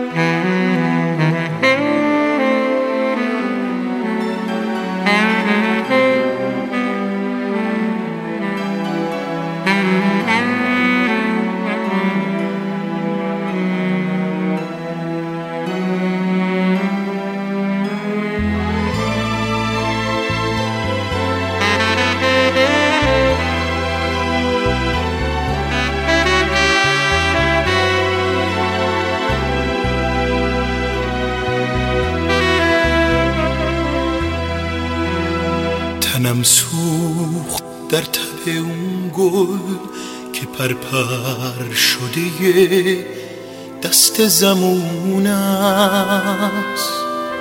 تنم سوخت در تب اون گل که پرپر شده دست زمون است،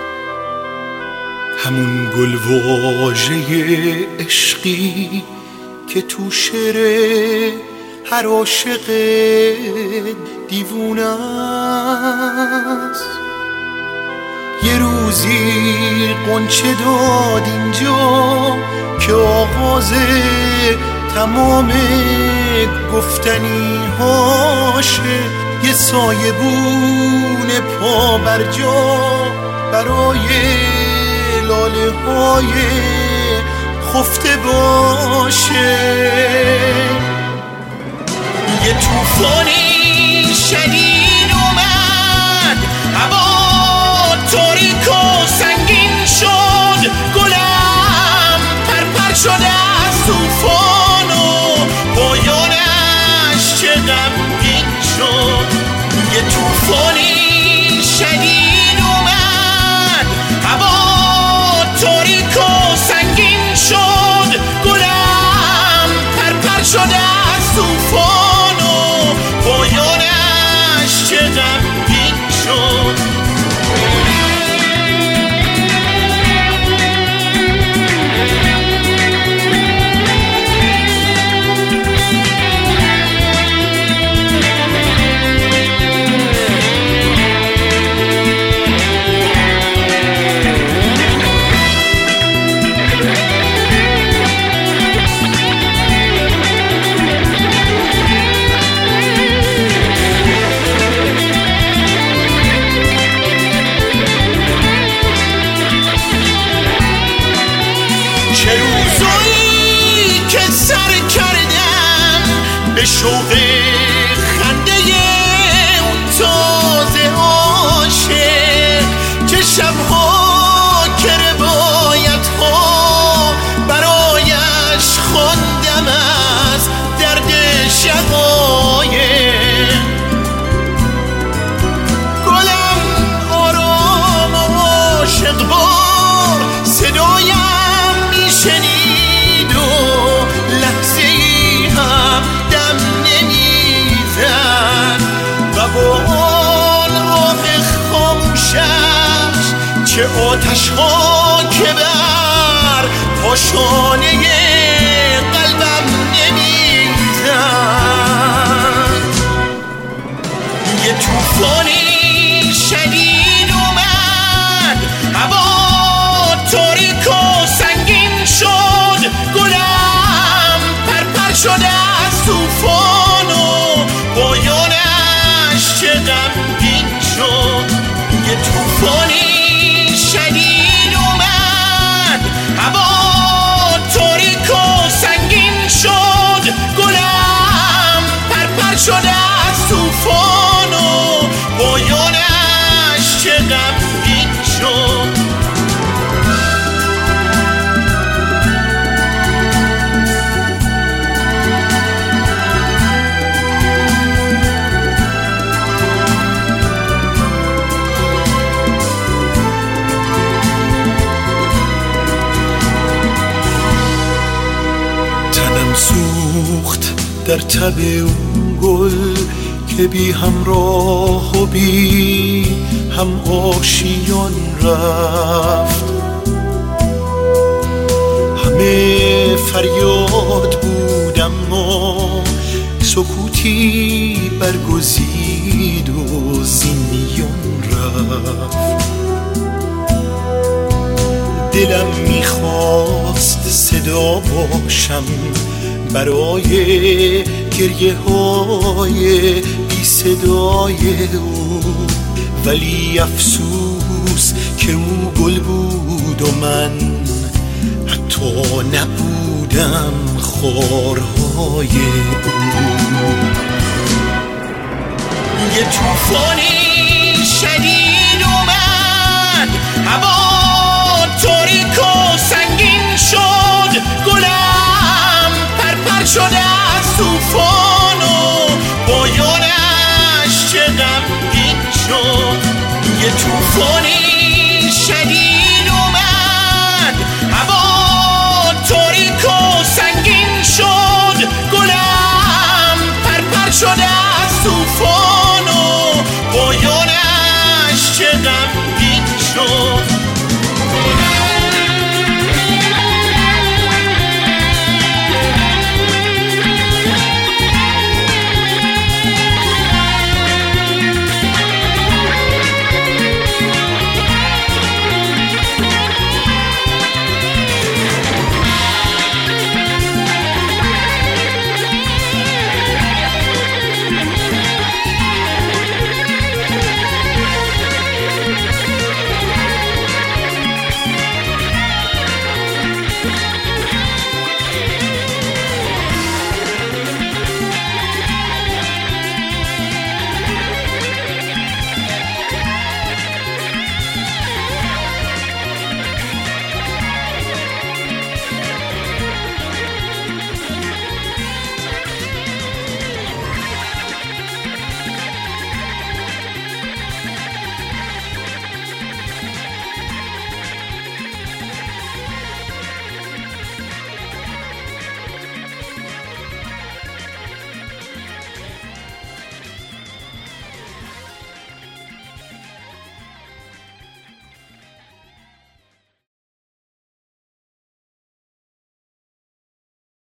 همون گل واژه عشقی که تو شعر هر عاشق دیوونه است. یه روزی غنچه داد اینجا که آغاز تمام گفتنی هاشه، یه سایبون پا بر جا برای لاله های خفته باشه. یه طوفانی شدید اومد، هوا تاریک و سنگین شد، گلم پرپر شده از طوفان و پایانش چه غمگین شد. یه طوفانی شدید اومد، هوا تاریک و سنگین شد، گلم پرپر شده از طوفان و پایانش چه غمگین شد. چه روزایی که سر کردم به شوق خنده اون تازه عاشق، چه شبها که روایت ها برایش خواندم از درد شقایق. گلم آرام و عاشق بار صدایم شنید و لحظه ای هم دم نمیزد و با آن آه خاموشش چه آتش ها که بر پاشانه قلبم نمیزد. یه طوفانی شدید اومد، هوا تاریک و سنگین شد، گلم پرپر شده از طوفان و پایانش چه غمگین شد. یه طوفانی شدید اومد، هوا تاریک و سنگین شد، گلم پرپر شده از طوفان و پایانش چه غمگین شد. تنم سوخت در تب اون گل که بی همراه و بی هم آشیان رفت، همه فریاد بود اما سکوتی برگزید و زین رفت. دلم میخواست صدا باشم برای گریه های بی صدای او، ولی افسوس که او گل بود و من حتی نبودم خارهای او. یه طوفانی شدید اومد، هوا تاریک و سنگین شد، گلم پرپر شد از طوفان و پایانش چه غمگین شد. یه طوفانی